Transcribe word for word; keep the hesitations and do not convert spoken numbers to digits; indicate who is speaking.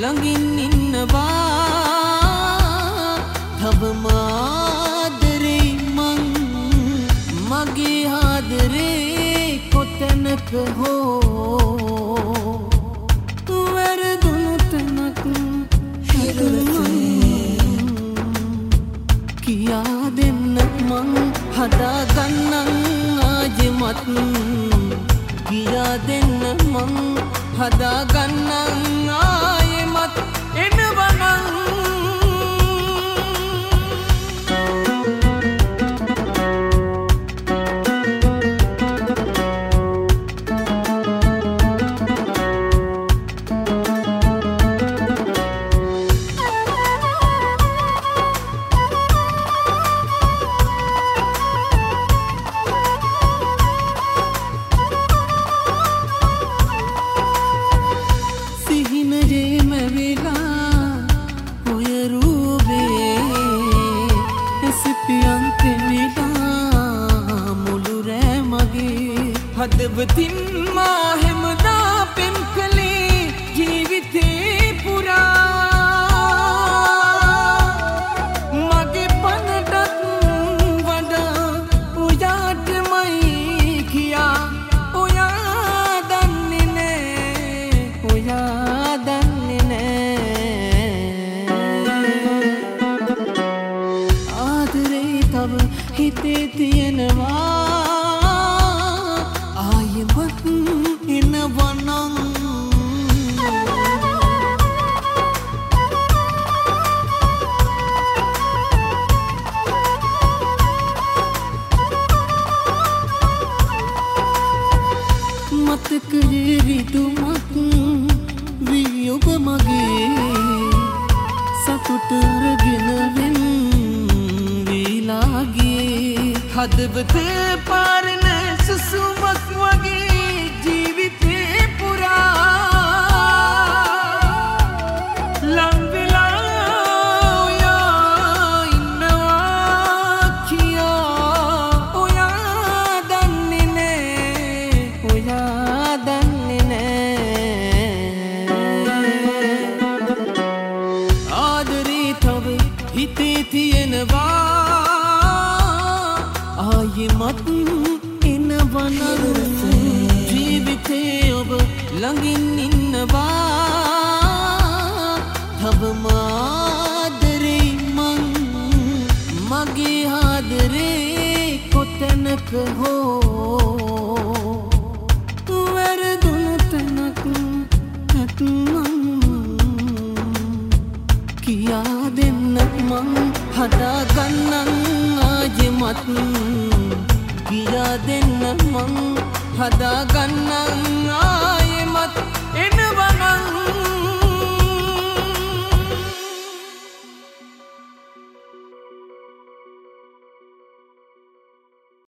Speaker 1: ළඟින් ඉන්නවා තවම ආදරේ මං මගේ ආදරේ කොතැනක හෝ වැරදුණු තැනක් කියා දෙන්න මං හදාගන්නම් ආයෙමත් කියා දෙන්න මං හදාගන්නම් ආයෙමත් එනවනම් හදවතින් මා හැමදා පෙම් කළේ ජීවිතේ පුරා මගේ පනටත් වඩා ඔයාටමයි කියා ඔයා දන්නේ නෑ ඔයා දන්නේ නෑ ආදරේ තව හිතේ තියෙනවා මතකයේ රිදුමක් වී ඔබ මගේ සතුට අරගෙන වෙන් වීලාගේ හදවත පාරන සුසුමක් වගේ ජීවිතේ පුරා ලං වෙලා ඔයා ඉන්නවා කියා ඔයා දන්නේ නෑ ඔයා හිතේ තියෙනවා ආයෙමත් එනවනම් ජීවිතේ ඔබ ළඟින් ඉන්නවා තවම ආදරේ මං මගේ ආදරේ කොතැනක හෝ වැරදුණු තැනක් නැත්නම් කියා දෙන්න මං හදාගන්නම් ආයෙමත් කියා දෙන්න මං හදාගන්නම්